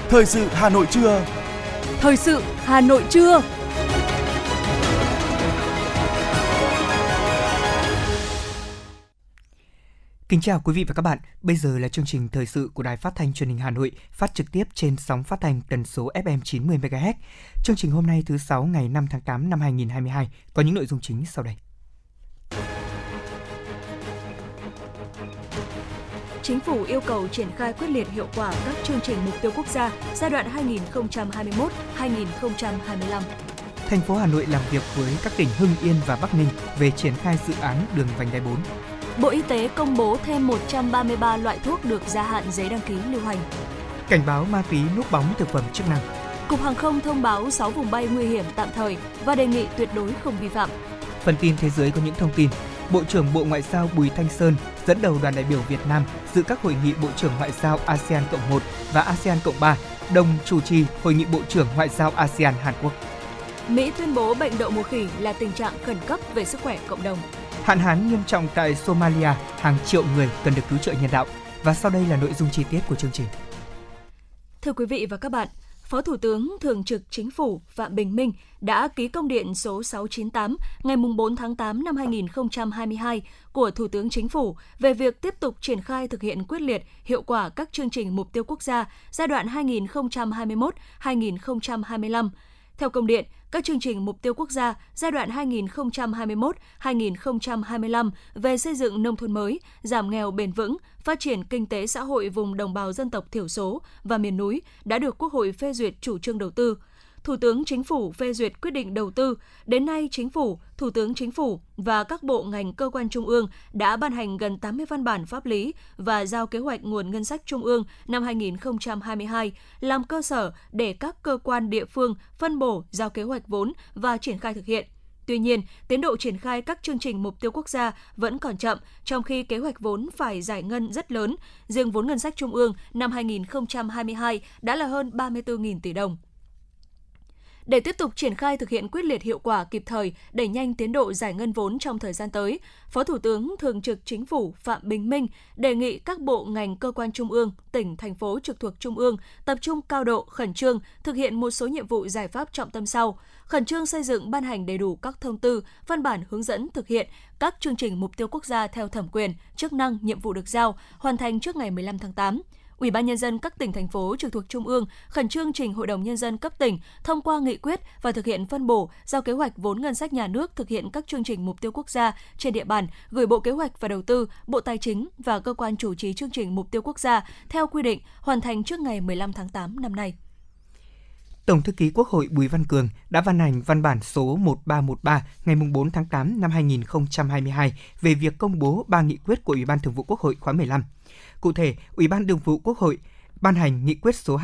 Thời sự Hà Nội trưa. Thời sự Hà Nội trưa. Kính chào quý vị và các bạn. Bây giờ là chương trình thời sự của Đài Phát thanh Truyền hình Hà Nội, phát trực tiếp trên sóng phát thanh tần số FM 90 MHz. Chương trình hôm nay thứ 6 ngày 5 tháng 8 năm 2022 có những nội dung chính sau đây. Chính phủ yêu cầu triển khai quyết liệt hiệu quả các chương trình mục tiêu quốc gia giai đoạn 2021-2025. Thành phố Hà Nội làm việc với các tỉnh Hưng Yên và Bắc Ninh về triển khai dự án đường vành đai 4. Bộ Y tế công bố thêm 133 loại thuốc được gia hạn giấy đăng ký lưu hành. Cảnh báo ma túy núp bóng thực phẩm chức năng. Cục Hàng không thông báo 6 vùng bay nguy hiểm tạm thời và đề nghị tuyệt đối không vi phạm. Phần tin thế giới có những thông tin. Bộ trưởng Bộ Ngoại giao Bùi Thanh Sơn dẫn đầu đoàn đại biểu Việt Nam dự các hội nghị Bộ trưởng Ngoại giao ASEAN Cộng 1 và ASEAN Cộng 3, đồng chủ trì hội nghị Bộ trưởng Ngoại giao ASEAN Hàn Quốc. Mỹ tuyên bố bệnh đậu mùa khỉ là tình trạng khẩn cấp về sức khỏe cộng đồng. Hạn hán nghiêm trọng tại Somalia, hàng triệu người cần được cứu trợ nhân đạo. Và sau đây là nội dung chi tiết của chương trình. Thưa quý vị và các bạn, Phó Thủ tướng Thường trực Chính phủ Phạm Bình Minh đã ký công điện số 698 ngày 4 tháng 8 năm 2022 của Thủ tướng Chính phủ về việc tiếp tục triển khai thực hiện quyết liệt, hiệu quả các chương trình mục tiêu quốc gia giai đoạn 2021-2025. Theo công điện, các chương trình mục tiêu quốc gia giai đoạn 2021-2025 về xây dựng nông thôn mới, giảm nghèo bền vững, phát triển kinh tế xã hội vùng đồng bào dân tộc thiểu số và miền núi đã được Quốc hội phê duyệt chủ trương đầu tư. Thủ tướng Chính phủ phê duyệt quyết định đầu tư. Đến nay, Chính phủ, Thủ tướng Chính phủ và các bộ ngành cơ quan trung ương đã ban hành gần 80 văn bản pháp lý và giao kế hoạch nguồn ngân sách trung ương năm 2022 làm cơ sở để các cơ quan địa phương phân bổ giao kế hoạch vốn và triển khai thực hiện. Tuy nhiên, tiến độ triển khai các chương trình mục tiêu quốc gia vẫn còn chậm, trong khi kế hoạch vốn phải giải ngân rất lớn. Riêng vốn ngân sách trung ương năm 2022 đã là hơn 34.000 tỷ đồng. Để tiếp tục triển khai thực hiện quyết liệt hiệu quả kịp thời, đẩy nhanh tiến độ giải ngân vốn trong thời gian tới, Phó Thủ tướng Thường trực Chính phủ Phạm Bình Minh đề nghị các bộ ngành cơ quan trung ương, tỉnh, thành phố trực thuộc trung ương tập trung cao độ, khẩn trương thực hiện một số nhiệm vụ giải pháp trọng tâm sau: khẩn trương xây dựng ban hành đầy đủ các thông tư, văn bản hướng dẫn thực hiện các chương trình mục tiêu quốc gia theo thẩm quyền, chức năng, nhiệm vụ được giao, hoàn thành trước ngày 15 tháng 8. Ủy ban Nhân dân các tỉnh, thành phố trực thuộc Trung ương khẩn trương trình Hội đồng Nhân dân cấp tỉnh thông qua nghị quyết và thực hiện phân bổ, giao kế hoạch vốn ngân sách nhà nước thực hiện các chương trình mục tiêu quốc gia trên địa bàn, gửi Bộ Kế hoạch và Đầu tư, Bộ Tài chính và cơ quan chủ trì chương trình mục tiêu quốc gia theo quy định, hoàn thành trước ngày 15 tháng 8 năm nay. Tổng thư ký Quốc hội Bùi Văn Cường đã ban hành văn bản số 1313 ngày 4 tháng 8 năm 2022 về việc công bố 3 nghị quyết của Ủy ban Thường vụ Quốc hội khóa 15. Cụ thể, Ủy ban Thường vụ Quốc hội ban hành nghị quyết số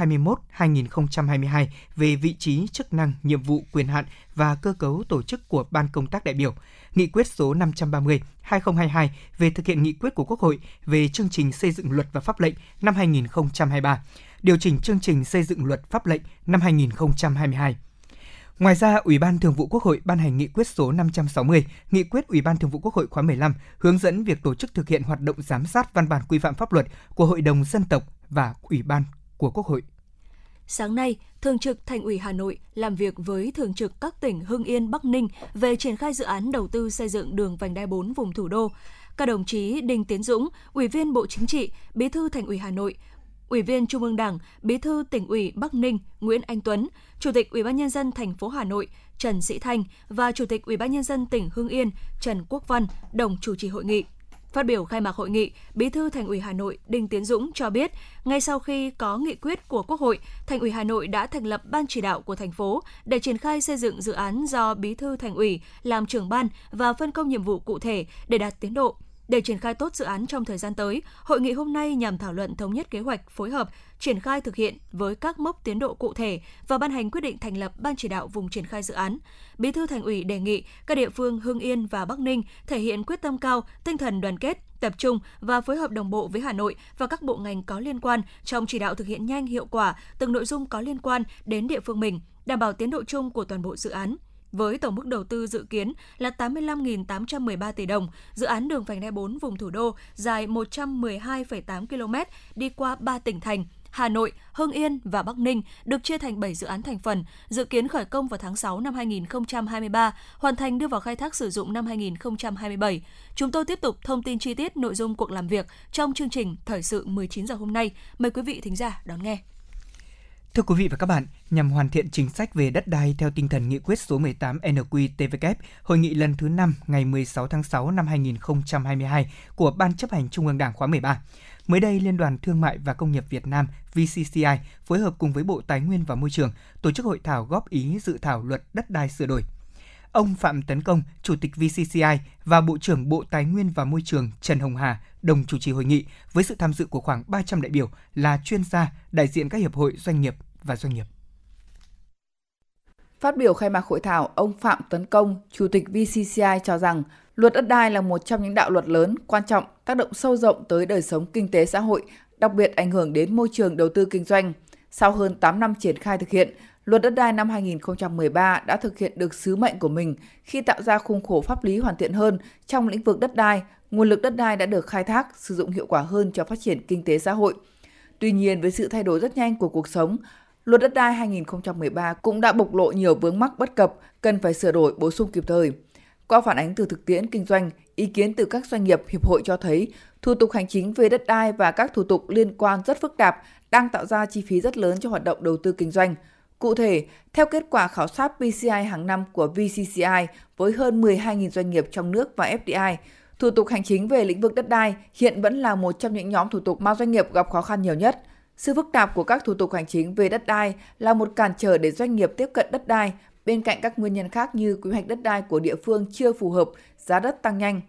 21/2022 về vị trí, chức năng, nhiệm vụ, quyền hạn và cơ cấu tổ chức của Ban Công tác đại biểu, nghị quyết số 530/2022 về thực hiện nghị quyết của Quốc hội về chương trình xây dựng luật và pháp lệnh năm 2023, điều chỉnh chương trình xây dựng luật pháp lệnh năm 2022. Ngoài ra, Ủy ban Thường vụ Quốc hội ban hành nghị quyết số 560, nghị quyết Ủy ban Thường vụ Quốc hội khóa 15 hướng dẫn việc tổ chức thực hiện hoạt động giám sát văn bản quy phạm pháp luật của Hội đồng Dân tộc và Ủy ban của Quốc hội. Sáng nay, Thường trực Thành ủy Hà Nội làm việc với Thường trực các tỉnh Hưng Yên, Bắc Ninh về triển khai dự án đầu tư xây dựng đường vành đai 4 vùng thủ đô. Các đồng chí Đinh Tiến Dũng, Ủy viên Bộ Chính trị, Bí thư Thành ủy Hà Nội, Ủy viên Trung ương Đảng, Bí thư Tỉnh ủy Bắc Ninh Nguyễn Anh Tuấn, Chủ tịch Ủy ban Nhân dân thành phố Hà Nội Trần Sĩ Thanh và Chủ tịch Ủy ban Nhân dân tỉnh Hưng Yên Trần Quốc Văn đồng chủ trì hội nghị. Phát biểu khai mạc hội nghị, Bí thư Thành ủy Hà Nội Đinh Tiến Dũng cho biết, ngay sau khi có nghị quyết của Quốc hội, Thành ủy Hà Nội đã thành lập ban chỉ đạo của thành phố để triển khai xây dựng dự án do Bí thư Thành ủy làm trưởng ban và phân công nhiệm vụ cụ thể để đạt tiến độ. Để triển khai tốt dự án trong thời gian tới, hội nghị hôm nay nhằm thảo luận thống nhất kế hoạch phối hợp, triển khai thực hiện với các mốc tiến độ cụ thể và ban hành quyết định thành lập ban chỉ đạo vùng triển khai dự án. Bí thư Thành ủy đề nghị các địa phương Hưng Yên và Bắc Ninh thể hiện quyết tâm cao, tinh thần đoàn kết, tập trung và phối hợp đồng bộ với Hà Nội và các bộ ngành có liên quan trong chỉ đạo thực hiện nhanh, hiệu quả từng nội dung có liên quan đến địa phương mình, đảm bảo tiến độ chung của toàn bộ dự án. Với tổng mức đầu tư dự kiến là 85.813 tỷ đồng, dự án đường vành đai 4 vùng thủ đô dài 112,8 km đi qua 3 tỉnh thành Hà Nội, Hưng Yên và Bắc Ninh được chia thành 7 dự án thành phần, dự kiến khởi công vào tháng 6 năm 2023, hoàn thành đưa vào khai thác sử dụng năm 2027. Chúng tôi tiếp tục thông tin chi tiết nội dung cuộc làm việc trong chương trình Thời sự 19 giờ hôm nay. Mời quý vị thính giả đón nghe. Thưa quý vị và các bạn, nhằm hoàn thiện chính sách về đất đai theo tinh thần nghị quyết số 18 NQ-TVK, Hội nghị lần thứ 5 ngày 16 tháng 6 năm 2022 của Ban chấp hành Trung ương Đảng khóa 13. Mới đây, Liên đoàn Thương mại và Công nghiệp Việt Nam VCCI phối hợp cùng với Bộ Tài nguyên và Môi trường tổ chức hội thảo góp ý dự thảo luật đất đai sửa đổi. Ông Phạm Tấn Công, Chủ tịch VCCI và Bộ trưởng Bộ Tài nguyên và Môi trường Trần Hồng Hà đồng chủ trì hội nghị với sự tham dự của khoảng 300 đại biểu là chuyên gia, đại diện các hiệp hội doanh nghiệp và doanh nghiệp. Phát biểu khai mạc hội thảo, ông Phạm Tấn Công, Chủ tịch VCCI cho rằng luật đất đai là một trong những đạo luật lớn, quan trọng, tác động sâu rộng tới đời sống kinh tế xã hội, đặc biệt ảnh hưởng đến môi trường đầu tư kinh doanh. Sau hơn 8 năm triển khai thực hiện, Luật đất đai năm 2013 đã thực hiện được sứ mệnh của mình khi tạo ra khung khổ pháp lý hoàn thiện hơn trong lĩnh vực đất đai, nguồn lực đất đai đã được khai thác, sử dụng hiệu quả hơn cho phát triển kinh tế xã hội. Tuy nhiên, với sự thay đổi rất nhanh của cuộc sống, Luật đất đai 2013 cũng đã bộc lộ nhiều vướng mắc bất cập, cần phải sửa đổi bổ sung kịp thời. Qua phản ánh từ thực tiễn kinh doanh, ý kiến từ các doanh nghiệp, hiệp hội cho thấy thủ tục hành chính về đất đai và các thủ tục liên quan rất phức tạp, đang tạo ra chi phí rất lớn cho hoạt động đầu tư kinh doanh. Cụ thể, theo kết quả khảo sát PCI hàng năm của VCCI với hơn 12.000 doanh nghiệp trong nước và FDI, thủ tục hành chính về lĩnh vực đất đai hiện vẫn là một trong những nhóm thủ tục mà doanh nghiệp gặp khó khăn nhiều nhất. Sự phức tạp của các thủ tục hành chính về đất đai là một cản trở để doanh nghiệp tiếp cận đất đai, bên cạnh các nguyên nhân khác như quy hoạch đất đai của địa phương chưa phù hợp, giá đất tăng nhanh.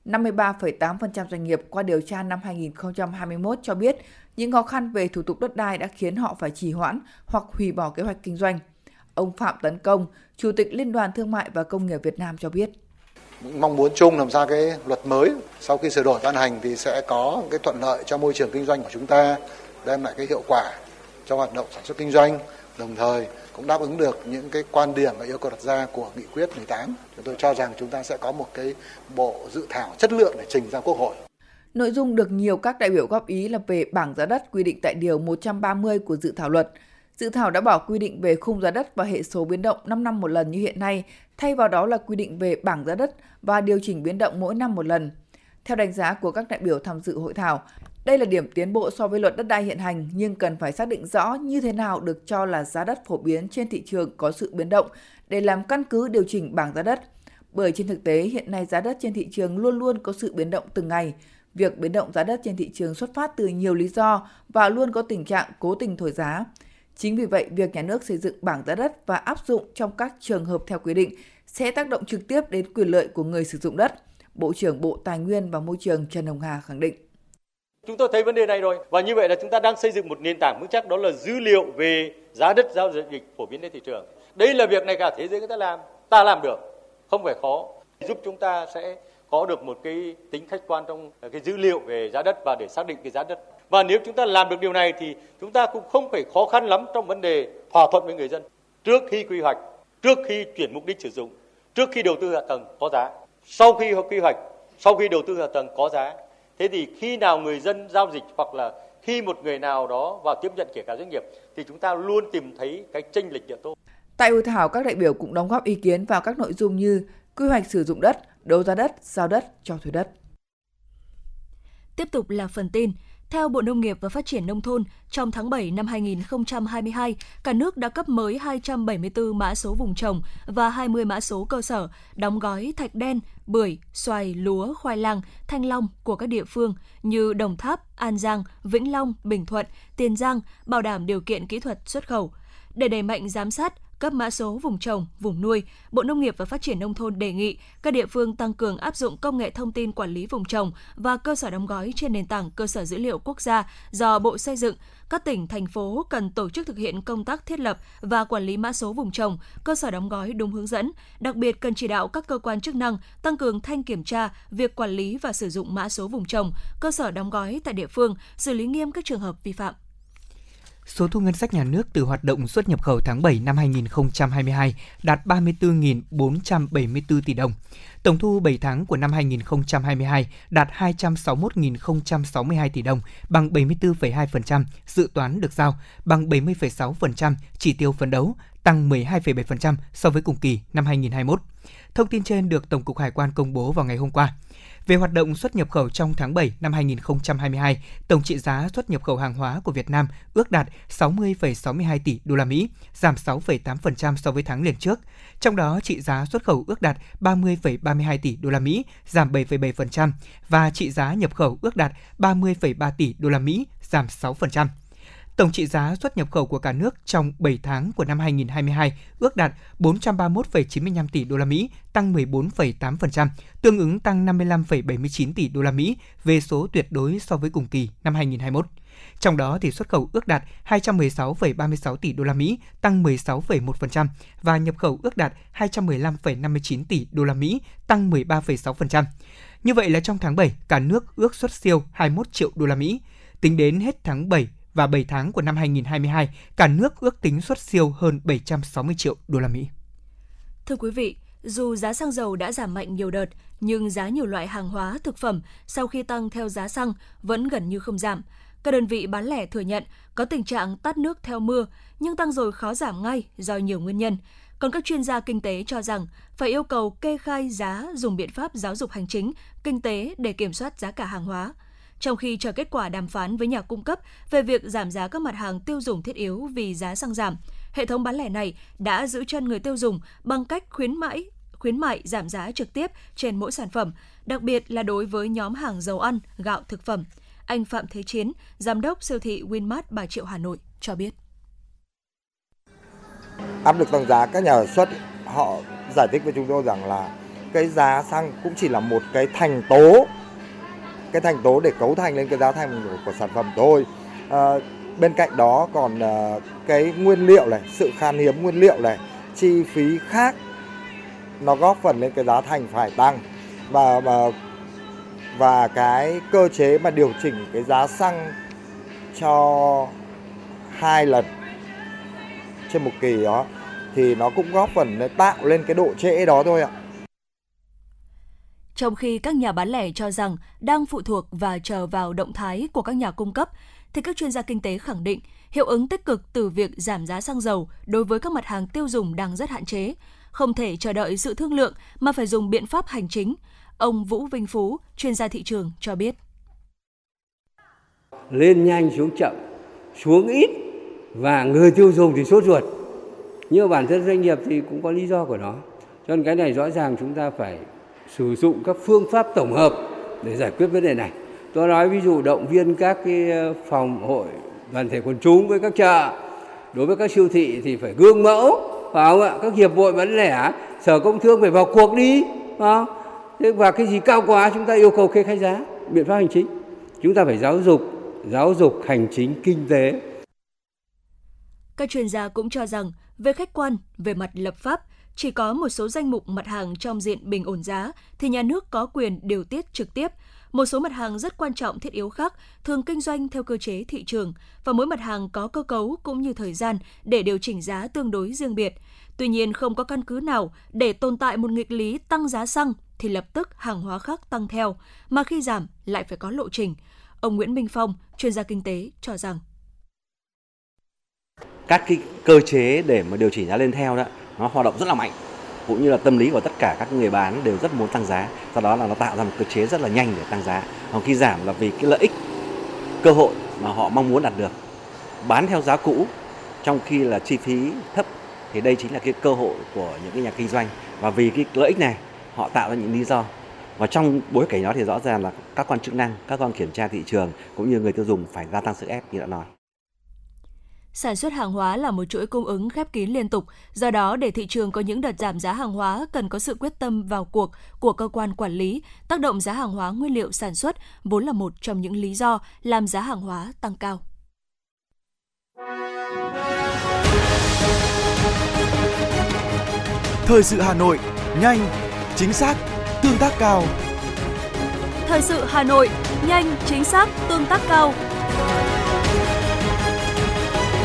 53,8% doanh nghiệp qua điều tra năm 2021 cho biết những khó khăn về thủ tục đất đai đã khiến họ phải trì hoãn hoặc hủy bỏ kế hoạch kinh doanh. Ông Phạm Tấn Công, Chủ tịch Liên đoàn Thương mại và Công nghiệp Việt Nam cho biết. Mong muốn chung làm ra cái luật mới sau khi sửa đổi ban hành thì sẽ có cái thuận lợi cho môi trường kinh doanh của chúng ta, đem lại cái hiệu quả cho hoạt động sản xuất kinh doanh, đồng thời cũng đáp ứng được những cái quan điểm và yêu cầu đặt ra của nghị quyết 18. Chúng tôi cho rằng chúng ta sẽ có một cái bộ dự thảo chất lượng để trình ra Quốc hội. Nội dung được nhiều các đại biểu góp ý là về bảng giá đất quy định tại điều 130 của dự thảo luật. Dự thảo đã bỏ quy định về khung giá đất và hệ số biến động 5 năm một lần như hiện nay, thay vào đó là quy định về bảng giá đất và điều chỉnh biến động mỗi năm một lần. Theo đánh giá của các đại biểu tham dự hội thảo, đây là điểm tiến bộ so với luật đất đai hiện hành nhưng cần phải xác định rõ như thế nào được cho là giá đất phổ biến trên thị trường có sự biến động để làm căn cứ điều chỉnh bảng giá đất. Bởi trên thực tế hiện nay giá đất trên thị trường luôn luôn có sự biến động từng ngày. Việc biến động giá đất trên thị trường xuất phát từ nhiều lý do và luôn có tình trạng cố tình thổi giá. Chính vì vậy, việc nhà nước xây dựng bảng giá đất và áp dụng trong các trường hợp theo quy định sẽ tác động trực tiếp đến quyền lợi của người sử dụng đất. Bộ trưởng Bộ Tài nguyên và Môi trường Trần Hồng Hà khẳng định. Chúng tôi thấy vấn đề này rồi và như vậy là chúng ta đang xây dựng một nền tảng vững chắc, đó là dữ liệu về giá đất giao dịch phổ biến trên thị trường. Đây là việc này cả thế giới người ta làm được, không phải khó, giúp chúng ta sẽ có được một cái tính khách quan trong cái dữ liệu về giá đất và để xác định cái giá đất. Và nếu chúng ta làm được điều này thì chúng ta cũng không phải khó khăn lắm trong vấn đề thỏa thuận với người dân. Trước khi quy hoạch, trước khi chuyển mục đích sử dụng, trước khi đầu tư hạ tầng có giá, sau khi quy hoạch, sau khi đầu tư hạ tầng có giá. Thế thì khi nào người dân giao dịch hoặc là khi một người nào đó vào tiếp nhận kể cả doanh nghiệp thì chúng ta luôn tìm thấy cái chênh lệch địa tốt. Tại hội thảo, các đại biểu cũng đóng góp ý kiến vào các nội dung như quy hoạch sử dụng đất, đấu giá đất, giao đất, cho thuê đất. Tiếp tục là phần tin. Theo Bộ Nông nghiệp và Phát triển Nông thôn, trong tháng 7 năm 2022, cả nước đã cấp mới 274 mã số vùng trồng và 20 mã số cơ sở đóng gói thạch đen, bưởi, xoài, lúa, khoai lang, thanh long của các địa phương như Đồng Tháp, An Giang, Vĩnh Long, Bình Thuận, Tiền Giang, bảo đảm điều kiện kỹ thuật xuất khẩu. Để đẩy mạnh giám sát, cấp mã số vùng trồng, vùng nuôi, Bộ Nông nghiệp và Phát triển Nông thôn đề nghị các địa phương tăng cường áp dụng công nghệ thông tin quản lý vùng trồng và cơ sở đóng gói trên nền tảng cơ sở dữ liệu quốc gia do Bộ xây dựng. Các tỉnh, thành phố cần tổ chức thực hiện công tác thiết lập và quản lý mã số vùng trồng, cơ sở đóng gói đúng hướng dẫn. Đặc biệt cần chỉ đạo các cơ quan chức năng tăng cường thanh kiểm tra việc quản lý và sử dụng mã số vùng trồng, cơ sở đóng gói tại địa phương, xử lý nghiêm các trường hợp vi phạm. Số thu ngân sách nhà nước từ hoạt động xuất nhập khẩu tháng 7 năm 2022 đạt 34.474 tỷ đồng. Tổng thu 7 tháng của năm 2022 đạt 261.062 tỷ đồng, bằng 74,2% dự toán được giao, bằng 70,6% chỉ tiêu phấn đấu, tăng 12,7% so với cùng kỳ năm 2021. Thông tin trên được Tổng cục Hải quan công bố vào ngày hôm qua. Về hoạt động xuất nhập khẩu trong tháng 7 năm 2022, tổng trị giá xuất nhập khẩu hàng hóa của Việt Nam ước đạt 60,62 tỷ đô la Mỹ, giảm 6,8% so với tháng liền trước. Trong đó, trị giá xuất khẩu ước đạt 30,32 tỷ đô la Mỹ, giảm 7,7% và trị giá nhập khẩu ước đạt 30,3 tỷ đô la Mỹ, giảm 6%. Tổng trị giá xuất nhập khẩu của cả nước trong 7 tháng của năm 2022 ước đạt 431,95 tỷ đô la Mỹ, tăng 14,8%, tương ứng tăng 55,79 tỷ đô la Mỹ về số tuyệt đối so với cùng kỳ năm 2021. Trong đó thì xuất khẩu ước đạt 216,36 tỷ đô la Mỹ, tăng 16,1% và nhập khẩu ước đạt 215,59 tỷ đô la Mỹ, tăng 13,6%. Như vậy là trong tháng 7, cả nước ước xuất siêu 21 triệu đô la Mỹ. Tính đến hết tháng 7 và 7 tháng của năm 2022, cả nước ước tính xuất siêu hơn 760 triệu đô la Mỹ. Thưa quý vị, dù giá xăng dầu đã giảm mạnh nhiều đợt, nhưng giá nhiều loại hàng hóa, thực phẩm sau khi tăng theo giá xăng vẫn gần như không giảm. Các đơn vị bán lẻ thừa nhận có tình trạng tát nước theo mưa, nhưng tăng rồi khó giảm ngay do nhiều nguyên nhân. Còn các chuyên gia kinh tế cho rằng phải yêu cầu kê khai giá dùng biện pháp giáo dục hành chính, kinh tế để kiểm soát giá cả hàng hóa. Trong khi chờ kết quả đàm phán với nhà cung cấp về việc giảm giá các mặt hàng tiêu dùng thiết yếu vì giá xăng giảm, hệ thống bán lẻ này đã giữ chân người tiêu dùng bằng cách khuyến mại giảm giá trực tiếp trên mỗi sản phẩm, đặc biệt là đối với nhóm hàng dầu ăn, gạo, thực phẩm. Anh Phạm Thế Chiến, giám đốc siêu thị Winmart Bà Triệu Hà Nội cho biết. Áp lực tăng giá, các nhà sản xuất họ giải thích với chúng tôi rằng là cái giá xăng cũng chỉ là một cái thành tố để cấu thành lên cái giá thành của sản phẩm thôi. Bên cạnh đó còn cái nguyên liệu này, sự khan hiếm nguyên liệu này, chi phí khác nó góp phần lên cái giá thành phải tăng và cái cơ chế mà điều chỉnh cái giá xăng cho 2 lần trên một kỳ đó thì nó cũng góp phần tạo lên cái độ trễ đó thôi ạ. Trong khi các nhà bán lẻ cho rằng đang phụ thuộc và chờ vào động thái của các nhà cung cấp, thì các chuyên gia kinh tế khẳng định hiệu ứng tích cực từ việc giảm giá xăng dầu đối với các mặt hàng tiêu dùng đang rất hạn chế, không thể chờ đợi sự thương lượng mà phải dùng biện pháp hành chính. Ông Vũ Vinh Phú, chuyên gia thị trường cho biết. Lên nhanh xuống chậm, xuống ít và người tiêu dùng thì sốt ruột. Nhưng bản thân doanh nghiệp thì cũng có lý do của nó. Cho nên cái này rõ ràng chúng ta phải sử dụng các phương pháp tổng hợp để giải quyết vấn đề này. Tôi nói ví dụ động viên các cái phòng hội đoàn thể quần chúng với các chợ, đối với các siêu thị thì phải gương mẫu, phải không ạ? Các hiệp hội bán lẻ, Sở Công Thương phải vào cuộc đi, phải không? Và cái gì cao quá chúng ta yêu cầu kê khai giá, biện pháp hành chính. Chúng ta phải giáo dục hành chính kinh tế. Các chuyên gia cũng cho rằng về khách quan, về mặt lập pháp, chỉ có một số danh mục mặt hàng trong diện bình ổn giá thì nhà nước có quyền điều tiết trực tiếp. Một số mặt hàng rất quan trọng thiết yếu khác thường kinh doanh theo cơ chế thị trường và mỗi mặt hàng có cơ cấu cũng như thời gian để điều chỉnh giá tương đối riêng biệt. Tuy nhiên không có căn cứ nào để tồn tại một nghịch lý tăng giá xăng thì lập tức hàng hóa khác tăng theo, mà khi giảm lại phải có lộ trình. Ông Nguyễn Minh Phong, chuyên gia kinh tế cho rằng các cái cơ chế để mà điều chỉnh giá lên theo đó nó hoạt động rất là mạnh, cũng như là tâm lý của tất cả các người bán đều rất muốn tăng giá, do đó là nó tạo ra một cơ chế rất là nhanh để tăng giá. Còn khi giảm là vì cái lợi ích, cơ hội mà họ mong muốn đạt được. Bán theo giá cũ trong khi là chi phí thấp thì đây chính là cái cơ hội của những cái nhà kinh doanh, và vì cái lợi ích này họ tạo ra những lý do. Và trong bối cảnh đó thì rõ ràng là các quan chức năng, các quan kiểm tra thị trường cũng như người tiêu dùng phải gia tăng sức ép như đã nói. Sản xuất hàng hóa là một chuỗi cung ứng khép kín liên tục, do đó để thị trường có những đợt giảm giá hàng hóa cần có sự quyết tâm vào cuộc của cơ quan quản lý. Tác động giá hàng hóa nguyên liệu sản xuất vốn là một trong những lý do làm giá hàng hóa tăng cao. Thời sự Hà Nội, nhanh, chính xác, tương tác cao. Thời sự Hà Nội, nhanh, chính xác, tương tác cao.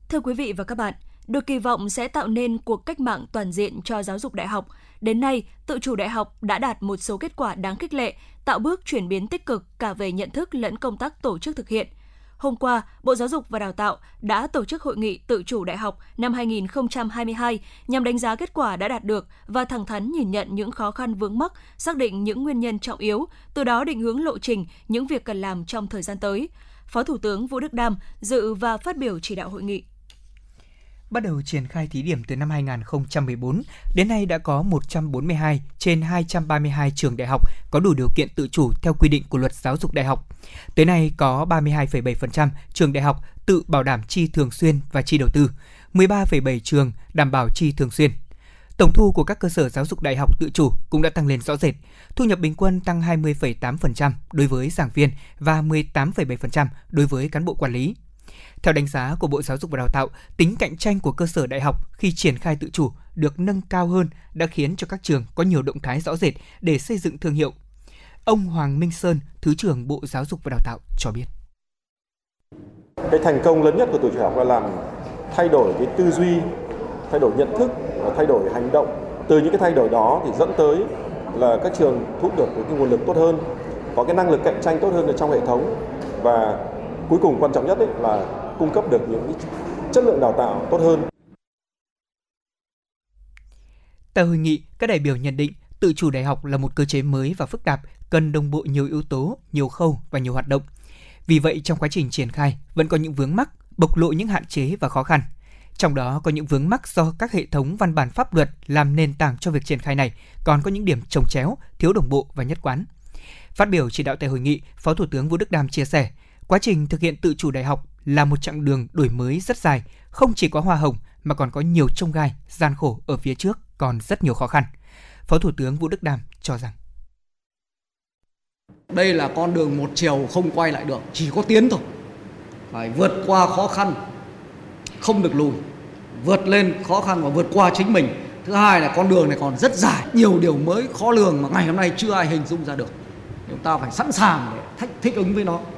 Thưa quý vị và các bạn, được kỳ vọng sẽ tạo nên cuộc cách mạng toàn diện cho giáo dục đại học. Đến nay, tự chủ đại học đã đạt một số kết quả đáng khích lệ, tạo bước chuyển biến tích cực cả về nhận thức lẫn công tác tổ chức thực hiện. Hôm qua, Bộ Giáo dục và Đào tạo đã tổ chức hội nghị tự chủ đại học năm 2022 nhằm đánh giá kết quả đã đạt được và thẳng thắn nhìn nhận những khó khăn vướng mắc, xác định những nguyên nhân trọng yếu, từ đó định hướng lộ trình, những việc cần làm trong thời gian tới. Phó Thủ tướng Vũ Đức Đam dự và phát biểu chỉ đạo hội nghị. Bắt đầu triển khai thí điểm từ năm 2014, đến nay đã có 142 trên 232 trường đại học có đủ điều kiện tự chủ theo quy định của Luật Giáo dục Đại học. Tới nay có 32,7% trường đại học tự bảo đảm chi thường xuyên và chi đầu tư, 13,7 trường đảm bảo chi thường xuyên. Tổng thu của các cơ sở giáo dục đại học tự chủ cũng đã tăng lên rõ rệt. Thu nhập bình quân tăng 20,8% đối với giảng viên và 18,7% đối với cán bộ quản lý. Theo đánh giá của Bộ Giáo dục và Đào tạo, tính cạnh tranh của cơ sở đại học khi triển khai tự chủ được nâng cao hơn đã khiến cho các trường có nhiều động thái rõ rệt để xây dựng thương hiệu. Ông Hoàng Minh Sơn, Thứ trưởng Bộ Giáo dục và Đào tạo cho biết. Cái thành công lớn nhất của tự chủ học là làm thay đổi cái tư duy, thay đổi nhận thức và thay đổi hành động. Từ những cái thay đổi đó thì dẫn tới là các trường thu được cái nguồn lực tốt hơn, có cái năng lực cạnh tranh tốt hơn ở trong hệ thống, và cuối cùng quan trọng nhất là cung cấp được những chất lượng đào tạo tốt hơn. Tại hội nghị, các đại biểu nhận định tự chủ đại học là một cơ chế mới và phức tạp, cần đồng bộ nhiều yếu tố, nhiều khâu và nhiều hoạt động. Vì vậy, trong quá trình triển khai vẫn có những vướng mắc, bộc lộ những hạn chế và khó khăn. Trong đó có những vướng mắc do các hệ thống văn bản pháp luật làm nền tảng cho việc triển khai này, còn có những điểm chồng chéo, thiếu đồng bộ và nhất quán. Phát biểu chỉ đạo tại hội nghị, Phó Thủ tướng Vũ Đức Đam chia sẻ, quá trình thực hiện tự chủ đại học là một chặng đường đổi mới rất dài, không chỉ có hoa hồng mà còn có nhiều chông gai, gian khổ ở phía trước, còn rất nhiều khó khăn. Phó Thủ tướng Vũ Đức Đam cho rằng đây là con đường một chiều không quay lại được, chỉ có tiến thôi. Phải vượt qua khó khăn, không được lùi, vượt lên khó khăn và vượt qua chính mình. Thứ hai là con đường này còn rất dài, nhiều điều mới khó lường mà ngày hôm nay chưa ai hình dung ra được. Chúng ta phải sẵn sàng để thích ứng với nó.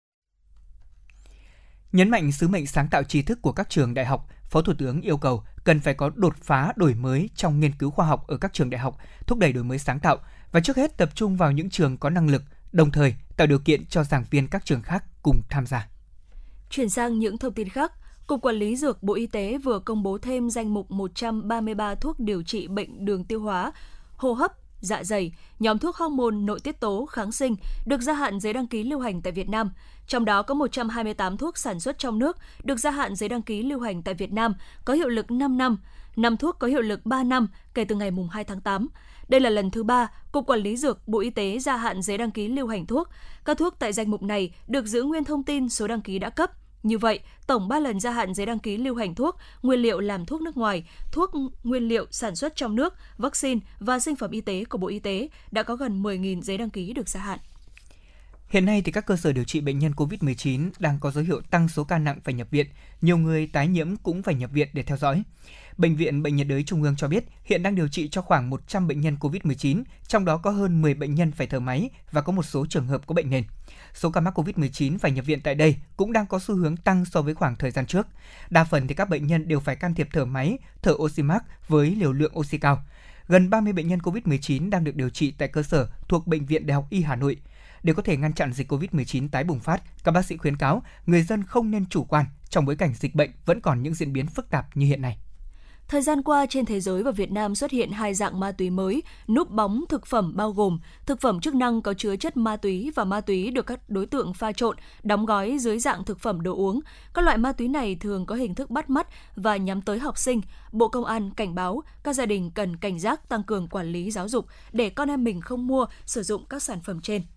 Nhấn mạnh sứ mệnh sáng tạo tri thức của các trường đại học, Phó Thủ tướng yêu cầu cần phải có đột phá đổi mới trong nghiên cứu khoa học ở các trường đại học, thúc đẩy đổi mới sáng tạo và trước hết tập trung vào những trường có năng lực, đồng thời tạo điều kiện cho giảng viên các trường khác cùng tham gia. Chuyển sang những thông tin khác, Cục Quản lý Dược Bộ Y tế vừa công bố thêm danh mục 133 thuốc điều trị bệnh đường tiêu hóa, hô hấp, dạ dày, nhóm thuốc hormone nội tiết tố, kháng sinh được gia hạn giấy đăng ký lưu hành tại Việt Nam. Trong đó có 128 thuốc sản xuất trong nước được gia hạn giấy đăng ký lưu hành tại Việt Nam có hiệu lực 5 năm, 5 thuốc có hiệu lực 3 năm kể từ ngày 2 tháng 8. Đây là lần thứ 3 Cục Quản lý Dược Bộ Y tế gia hạn giấy đăng ký lưu hành thuốc. Các thuốc tại danh mục này được giữ nguyên thông tin số đăng ký đã cấp. Như vậy, tổng 3 lần gia hạn giấy đăng ký lưu hành thuốc, nguyên liệu làm thuốc nước ngoài, thuốc nguyên liệu sản xuất trong nước, vaccine và sinh phẩm y tế của Bộ Y tế đã có gần 10.000 giấy đăng ký được gia hạn. Hiện nay thì các cơ sở điều trị bệnh nhân COVID-19 đang có dấu hiệu tăng số ca nặng phải nhập viện, nhiều người tái nhiễm cũng phải nhập viện để theo dõi. Bệnh viện Bệnh nhiệt đới Trung ương cho biết hiện đang điều trị cho khoảng 100 bệnh nhân COVID-19, trong đó có hơn 10 bệnh nhân phải thở máy và có một số trường hợp có bệnh nền. Số ca mắc COVID-19 phải nhập viện tại đây cũng đang có xu hướng tăng so với khoảng thời gian trước. Đa phần thì các bệnh nhân đều phải can thiệp thở máy, thở oxymax với liều lượng oxy cao. Gần 30 bệnh nhân COVID-19 đang được điều trị tại cơ sở thuộc Bệnh viện Đại học Y Hà Nội. Để có thể ngăn chặn dịch COVID-19 tái bùng phát, các bác sĩ khuyến cáo người dân không nên chủ quan trong bối cảnh dịch bệnh vẫn còn những diễn biến phức tạp như hiện nay. Thời gian qua, trên thế giới và Việt Nam xuất hiện 2 dạng ma túy mới, núp bóng thực phẩm bao gồm thực phẩm chức năng có chứa chất ma túy và ma túy được các đối tượng pha trộn, đóng gói dưới dạng thực phẩm đồ uống. Các loại ma túy này thường có hình thức bắt mắt và nhắm tới học sinh. Bộ Công an cảnh báo các gia đình cần cảnh giác, tăng cường quản lý giáo dục để con em mình không mua, sử dụng các sản phẩm trên.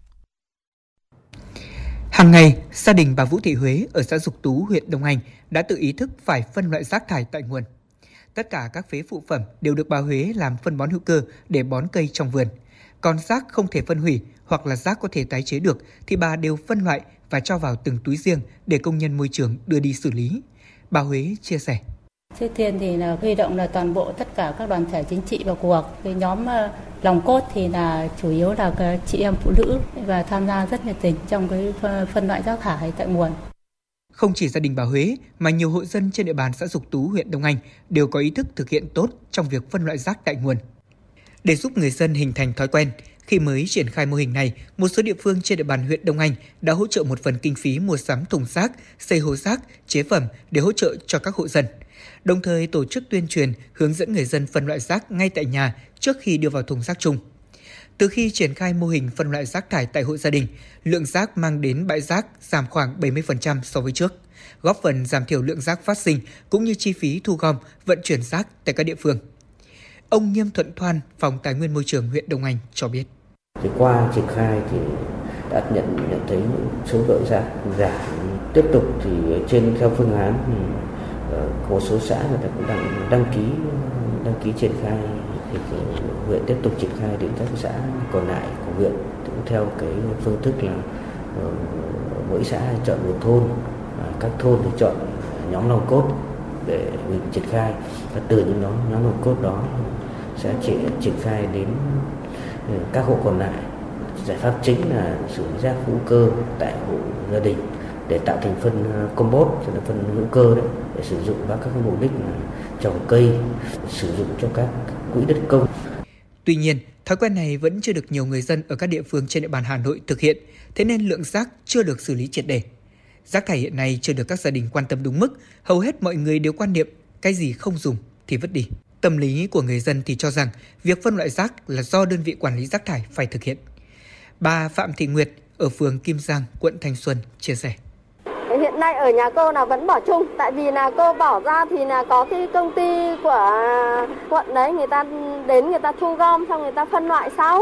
Hàng ngày, gia đình bà Vũ Thị Huế ở xã Dục Tú, huyện Đông Anh đã tự ý thức phải phân loại rác thải tại nguồn. Tất cả các phế phụ phẩm đều được bà Huế làm phân bón hữu cơ để bón cây trong vườn. Còn rác không thể phân hủy hoặc là rác có thể tái chế được thì bà đều phân loại và cho vào từng túi riêng để công nhân môi trường đưa đi xử lý. Bà Huế chia sẻ. Trước tiên thì là huy động là toàn bộ tất cả các đoàn thể chính trị vào cuộc. Cái nhóm lòng cốt thì là chủ yếu là các chị em phụ nữ và tham gia rất nhiệt tình trong cái phân loại rác thải tại nguồn. Không chỉ gia đình bà Huế mà nhiều hộ dân trên địa bàn xã Dục Tú, huyện Đông Anh đều có ý thức thực hiện tốt trong việc phân loại rác tại nguồn. Để giúp người dân hình thành thói quen, khi mới triển khai mô hình này, một số địa phương trên địa bàn huyện Đông Anh đã hỗ trợ một phần kinh phí mua sắm thùng rác, xây hố rác, chế phẩm để hỗ trợ cho các hộ dân. Đồng thời tổ chức tuyên truyền, hướng dẫn người dân phân loại rác ngay tại nhà trước khi đưa vào thùng rác chung. Từ khi triển khai mô hình phân loại rác thải tại hộ gia đình, lượng rác mang đến bãi rác giảm khoảng 70% so với trước, góp phần giảm thiểu lượng rác phát sinh cũng như chi phí thu gom, vận chuyển rác tại các địa phương. Ông Nghiêm Thuận Thoan, Phòng Tài nguyên Môi trường huyện Đông Anh cho biết. Qua triển khai thì đã nhận thấy số lượng rác giảm. Tiếp tục thì theo phương án thì một số xã người ta cũng đang đăng ký triển khai, thì huyện tiếp tục triển khai đến các xã còn lại của huyện cũng theo cái phương thức là mỗi xã chọn một thôn, các thôn thì chọn nhóm nòng cốt để mình triển khai, và từ những nhóm nòng cốt đó sẽ triển khai đến các hộ còn lại. Giải pháp chính là xử lý rác hữu cơ tại hộ gia đình để tạo thành phân compost, cho là phân hữu cơ đấy, để sử dụng vào các mục đích là trồng cây, sử dụng cho các quỹ đất công. Tuy nhiên, thói quen này vẫn chưa được nhiều người dân ở các địa phương trên địa bàn Hà Nội thực hiện, thế nên lượng rác chưa được xử lý triệt để. Rác thải hiện nay chưa được các gia đình quan tâm đúng mức, hầu hết mọi người đều quan niệm cái gì không dùng thì vứt đi. Tâm lý của người dân thì cho rằng việc phân loại rác là do đơn vị quản lý rác thải phải thực hiện. Bà Phạm Thị Nguyệt ở phường Kim Giang, quận Thanh Xuân chia sẻ. Hiện nay ở nhà cô là vẫn bỏ chung, tại vì là cô bỏ ra thì là có cái công ty của quận đấy, người ta đến người ta thu gom xong người ta phân loại sau.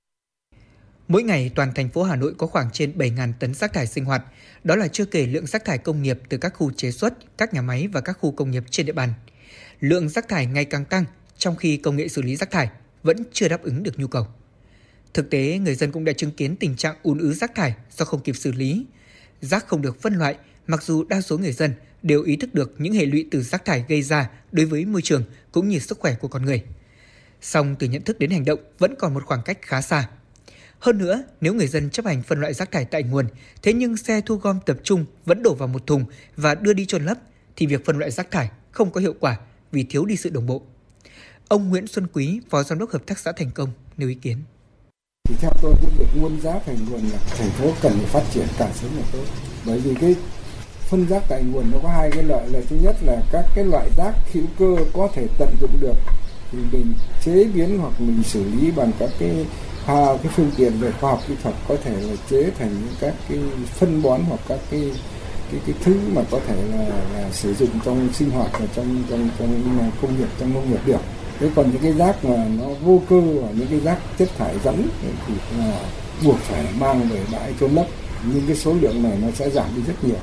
Mỗi ngày toàn thành phố Hà Nội có khoảng trên 7.000 tấn rác thải sinh hoạt, đó là chưa kể lượng rác thải công nghiệp từ các khu chế xuất, các nhà máy và các khu công nghiệp trên địa bàn. Lượng rác thải ngày càng tăng, trong khi công nghệ xử lý rác thải vẫn chưa đáp ứng được nhu cầu. Thực tế, người dân cũng đã chứng kiến tình trạng ùn ứ rác thải do không kịp xử lý. Rác không được phân loại, mặc dù đa số người dân đều ý thức được những hệ lụy từ rác thải gây ra đối với môi trường cũng như sức khỏe của con người. Song từ nhận thức đến hành động vẫn còn một khoảng cách khá xa. Hơn nữa, nếu người dân chấp hành phân loại rác thải tại nguồn, thế nhưng xe thu gom tập trung vẫn đổ vào một thùng và đưa đi chôn lấp, thì việc phân loại rác thải không có hiệu quả vì thiếu đi sự đồng bộ. Ông Nguyễn Xuân Quý, Phó Giám đốc Hợp tác xã Thành Công nêu ý kiến. Thì theo tôi, cái việc nguồn rác tại nguồn là thành phố cần phải phát triển càng sớm càng tốt. Bởi vì cái phân rác tại nguồn nó có hai cái lợi, là thứ nhất là các cái loại rác hữu cơ có thể tận dụng được thì mình chế biến hoặc mình xử lý bằng các cái phương tiện về khoa học kỹ thuật, có thể là chế thành những các cái phân bón hoặc các cái thứ mà có thể là sử dụng trong sinh hoạt và trong công nghiệp, trong nông nghiệp được. Thế còn những cái rác mà nó vô cơ và những cái rác chất thải rắn thì là buộc phải mang về bãi chôn lấp, nhưng cái số lượng này nó sẽ giảm đi rất nhiều.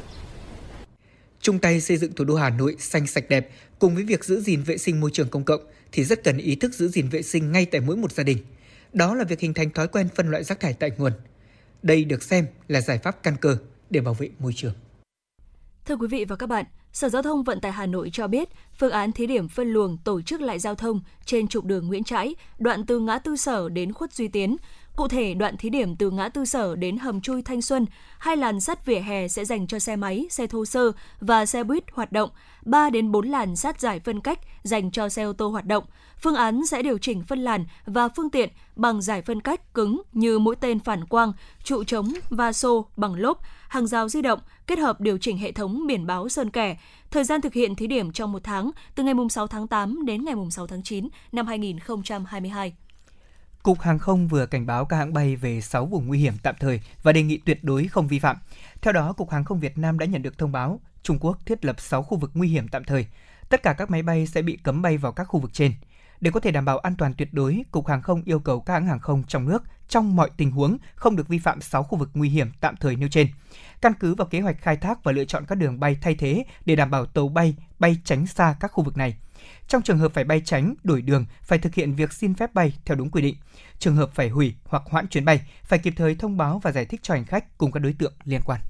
Chung tay xây dựng thủ đô Hà Nội xanh sạch đẹp cùng với việc giữ gìn vệ sinh môi trường công cộng thì rất cần ý thức giữ gìn vệ sinh ngay tại mỗi một gia đình. Đó là việc hình thành thói quen phân loại rác thải tại nguồn. Đây được xem là giải pháp căn cơ để bảo vệ môi trường. Thưa quý vị và các bạn, Sở Giao thông Vận tải Hà Nội cho biết, phương án thí điểm phân luồng tổ chức lại giao thông trên trục đường Nguyễn Trãi, đoạn từ ngã tư Sở đến Khuất Duy Tiến. Cụ thể, đoạn thí điểm từ ngã tư Sở đến hầm chui Thanh Xuân, 2 làn sát vỉa hè sẽ dành cho xe máy, xe thô sơ và xe buýt hoạt động, 3 đến 4 làn sát giải phân cách dành cho xe ô tô hoạt động. Phương án sẽ điều chỉnh phân làn và phương tiện bằng giải phân cách cứng như mũi tên phản quang, trụ chống, va xô bằng lốp, hàng rào di động, kết hợp điều chỉnh hệ thống biển báo sơn kẻ. Thời gian thực hiện thí điểm trong 1 tháng, từ ngày 6 tháng 8 đến ngày 6 tháng 9 năm 2022. Cục Hàng không vừa cảnh báo các hãng bay về 6 vùng nguy hiểm tạm thời và đề nghị tuyệt đối không vi phạm. Theo đó, Cục Hàng không Việt Nam đã nhận được thông báo Trung Quốc thiết lập 6 khu vực nguy hiểm tạm thời. Tất cả các máy bay sẽ bị cấm bay vào các khu vực trên. Để có thể đảm bảo an toàn tuyệt đối, Cục Hàng không yêu cầu các hãng hàng không trong nước trong mọi tình huống không được vi phạm 6 khu vực nguy hiểm tạm thời nêu trên. Căn cứ vào kế hoạch khai thác và lựa chọn các đường bay thay thế để đảm bảo tàu bay tránh xa các khu vực này. Trong trường hợp phải bay tránh, đổi đường, phải thực hiện việc xin phép bay theo đúng quy định. Trường hợp phải hủy hoặc hoãn chuyến bay, phải kịp thời thông báo và giải thích cho hành khách cùng các đối tượng liên quan.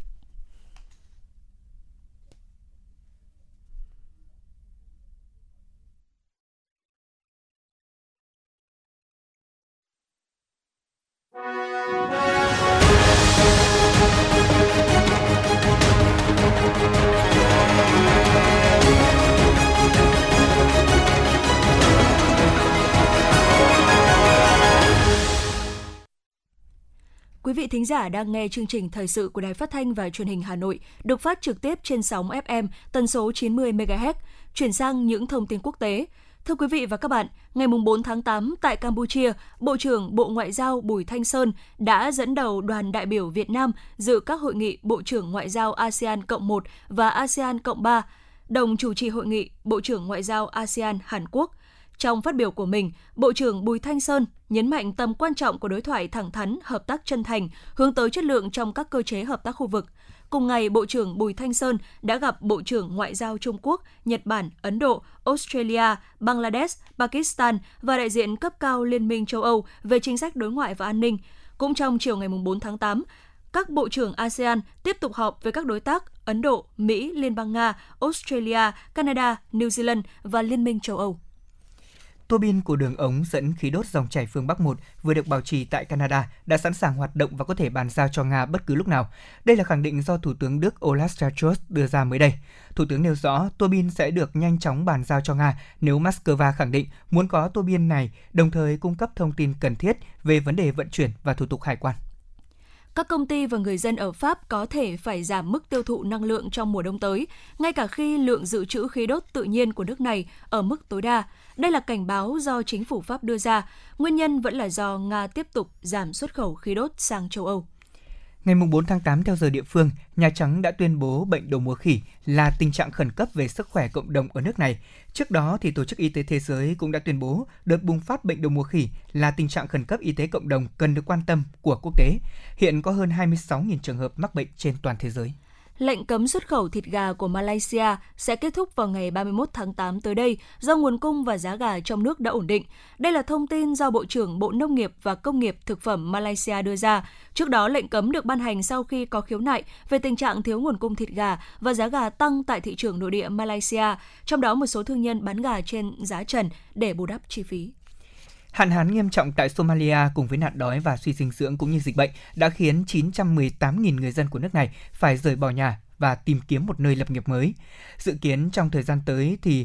vị thính giả đang nghe chương trình thời sự của Đài Phát thanh và Truyền hình Hà Nội, được phát trực tiếp trên sóng FM tần số 90 MHz. Chuyển sang những thông tin quốc tế. Thưa quý vị và các bạn, ngày 4 tháng 8 tại Campuchia, Bộ trưởng Bộ Ngoại giao Bùi Thanh Sơn đã dẫn đầu đoàn đại biểu Việt Nam dự các hội nghị Bộ trưởng Ngoại giao ASEAN Cộng 1 và ASEAN Cộng 3. Đồng chủ trì hội nghị Bộ trưởng Ngoại giao ASEAN Hàn Quốc. Trong phát biểu của mình, Bộ trưởng Bùi Thanh Sơn nhấn mạnh tầm quan trọng của đối thoại thẳng thắn, hợp tác chân thành, hướng tới chất lượng trong các cơ chế hợp tác khu vực. Cùng ngày, Bộ trưởng Bùi Thanh Sơn đã gặp Bộ trưởng Ngoại giao Trung Quốc, Nhật Bản, Ấn Độ, Australia, Bangladesh, Pakistan và đại diện cấp cao Liên minh châu Âu về chính sách đối ngoại và an ninh. Cũng trong chiều ngày 4 tháng 8, các bộ trưởng ASEAN tiếp tục họp với các đối tác Ấn Độ, Mỹ, Liên bang Nga, Australia, Canada, New Zealand và Liên minh châu Âu. Tua bin của đường ống dẫn khí đốt dòng chảy phương Bắc 1 vừa được bảo trì tại Canada đã sẵn sàng hoạt động và có thể bàn giao cho Nga bất cứ lúc nào. Đây là khẳng định do Thủ tướng Đức Olaf Scholz đưa ra mới đây. Thủ tướng nêu rõ tua bin sẽ được nhanh chóng bàn giao cho Nga nếu Moscow khẳng định muốn có tua bin này, đồng thời cung cấp thông tin cần thiết về vấn đề vận chuyển và thủ tục hải quan. Các công ty và người dân ở Pháp có thể phải giảm mức tiêu thụ năng lượng trong mùa đông tới, ngay cả khi lượng dự trữ khí đốt tự nhiên của nước này ở mức tối đa. Đây là cảnh báo do chính phủ Pháp đưa ra. Nguyên nhân vẫn là do Nga tiếp tục giảm xuất khẩu khí đốt sang châu Âu. Ngày 4 tháng 8 theo giờ địa phương, Nhà Trắng đã tuyên bố bệnh đậu mùa khỉ là tình trạng khẩn cấp về sức khỏe cộng đồng ở nước này. Trước đó, thì Tổ chức Y tế Thế giới cũng đã tuyên bố đợt bùng phát bệnh đậu mùa khỉ là tình trạng khẩn cấp y tế cộng đồng cần được quan tâm của quốc tế. Hiện có hơn 26.000 trường hợp mắc bệnh trên toàn thế giới. Lệnh cấm xuất khẩu thịt gà của Malaysia sẽ kết thúc vào ngày 31 tháng 8 tới đây do nguồn cung và giá gà trong nước đã ổn định. Đây là thông tin do Bộ trưởng Bộ Nông nghiệp và Công nghiệp Thực phẩm Malaysia đưa ra. Trước đó, lệnh cấm được ban hành sau khi có khiếu nại về tình trạng thiếu nguồn cung thịt gà và giá gà tăng tại thị trường nội địa Malaysia, trong đó một số thương nhân bán gà trên giá trần để bù đắp chi phí. Hạn hán nghiêm trọng tại Somalia cùng với nạn đói và suy dinh dưỡng cũng như dịch bệnh đã khiến 918.000 người dân của nước này phải rời bỏ nhà và tìm kiếm một nơi lập nghiệp mới. Dự kiến trong thời gian tới thì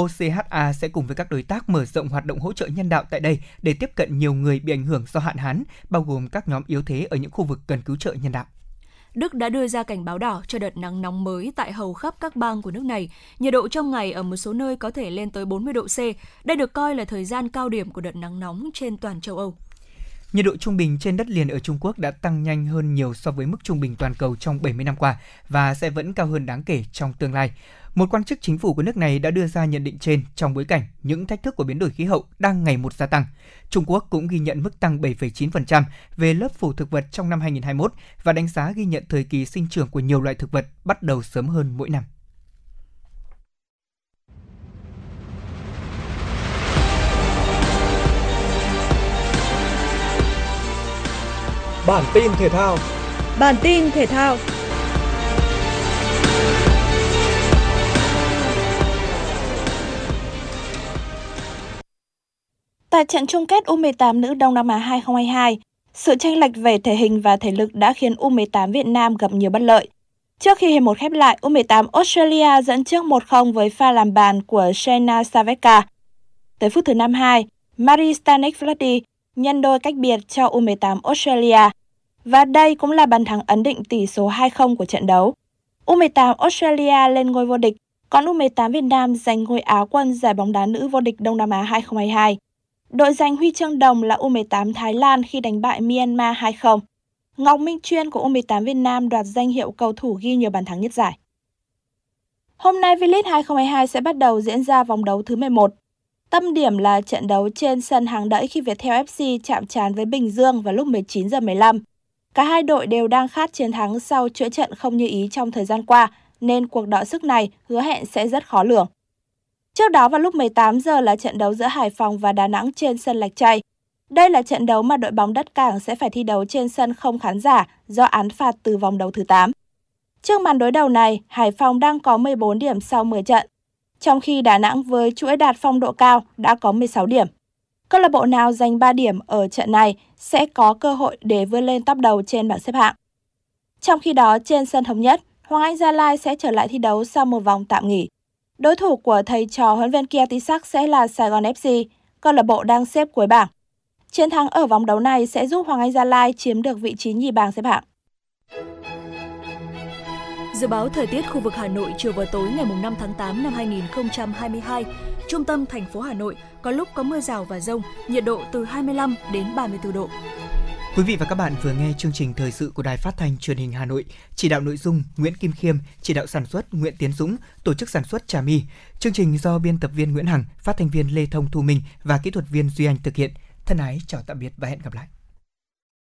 OCHA sẽ cùng với các đối tác mở rộng hoạt động hỗ trợ nhân đạo tại đây để tiếp cận nhiều người bị ảnh hưởng do hạn hán, bao gồm các nhóm yếu thế ở những khu vực cần cứu trợ nhân đạo. Đức đã đưa ra cảnh báo đỏ cho đợt nắng nóng mới tại hầu khắp các bang của nước này. Nhiệt độ trong ngày ở một số nơi có thể lên tới 40 độ C. Đây được coi là thời gian cao điểm của đợt nắng nóng trên toàn châu Âu. Nhiệt độ trung bình trên đất liền ở Trung Quốc đã tăng nhanh hơn nhiều so với mức trung bình toàn cầu trong 70 năm qua và sẽ vẫn cao hơn đáng kể trong tương lai. Một quan chức chính phủ của nước này đã đưa ra nhận định trên trong bối cảnh những thách thức của biến đổi khí hậu đang ngày một gia tăng. Trung Quốc cũng ghi nhận mức tăng 7,9% về lớp phủ thực vật trong năm 2021 và đánh giá ghi nhận thời kỳ sinh trưởng của nhiều loại thực vật bắt đầu sớm hơn mỗi năm. Bản tin thể thao. Tại trận chung kết U18 nữ Đông Nam Á 2022, sự chênh lệch về thể hình và thể lực đã khiến U18 Việt Nam gặp nhiều bất lợi. Trước khi hiệp 1 khép lại, U18 Australia dẫn trước 1-0 với pha làm bàn của Shayna Saveka. Tới phút thứ 52, Marie Stanek-Flaherty nhân đôi cách biệt cho U18 Australia. Và đây cũng là bàn thắng ấn định tỷ số 2-0 của trận đấu. U18 Australia lên ngôi vô địch, còn U18 Việt Nam giành ngôi Á quân giải bóng đá nữ vô địch Đông Nam Á 2022. Đội giành huy chương đồng là U18 Thái Lan khi đánh bại Myanmar 2-0. Ngọc Minh Chuyên của U18 Việt Nam đoạt danh hiệu cầu thủ ghi nhiều bàn thắng nhất giải. Hôm nay V-League 2022 sẽ bắt đầu diễn ra vòng đấu thứ 11. Tâm điểm là trận đấu trên sân Hàng Đẫy khi Viettel FC chạm trán với Bình Dương vào lúc 19h15. Cả hai đội đều đang khát chiến thắng sau chuỗi trận không như ý trong thời gian qua, nên cuộc đọ sức này hứa hẹn sẽ rất khó lường. Trước đó vào lúc 18 giờ là trận đấu giữa Hải Phòng và Đà Nẵng trên sân Lạch Tray. Đây là trận đấu mà đội bóng Đất Cảng sẽ phải thi đấu trên sân không khán giả do án phạt từ vòng đấu thứ 8. Trước màn đối đầu này, Hải Phòng đang có 14 điểm sau 10 trận, trong khi Đà Nẵng với chuỗi đạt phong độ cao đã có 16 điểm. Câu lạc bộ nào giành 3 điểm ở trận này sẽ có cơ hội để vươn lên top đầu trên bảng xếp hạng. Trong khi đó, trên sân Thống Nhất, Hoàng Anh Gia Lai sẽ trở lại thi đấu sau một vòng tạm nghỉ. Đối thủ của thầy trò huấn luyện viên Kia Tisak sẽ là Sài Gòn FC, câu lạc bộ đang xếp cuối bảng. Chiến thắng ở vòng đấu này sẽ giúp Hoàng Anh Gia Lai chiếm được vị trí nhì bảng xếp hạng. Dự báo thời tiết khu vực Hà Nội chiều và tối ngày 5 tháng 8 năm 2022, trung tâm thành phố Hà Nội có lúc có mưa rào và dông, nhiệt độ từ 25 đến 34 độ. Quý vị và các bạn vừa nghe chương trình thời sự của Đài Phát thanh Truyền hình Hà Nội, chỉ đạo nội dung Nguyễn Kim Khiêm, chỉ đạo sản xuất Nguyễn Tiến Dũng, tổ chức sản xuất Trà My. Chương trình do biên tập viên Nguyễn Hằng, phát thanh viên Lê Thông Thu Minh và kỹ thuật viên Duy Anh thực hiện. Thân ái chào tạm biệt và hẹn gặp lại.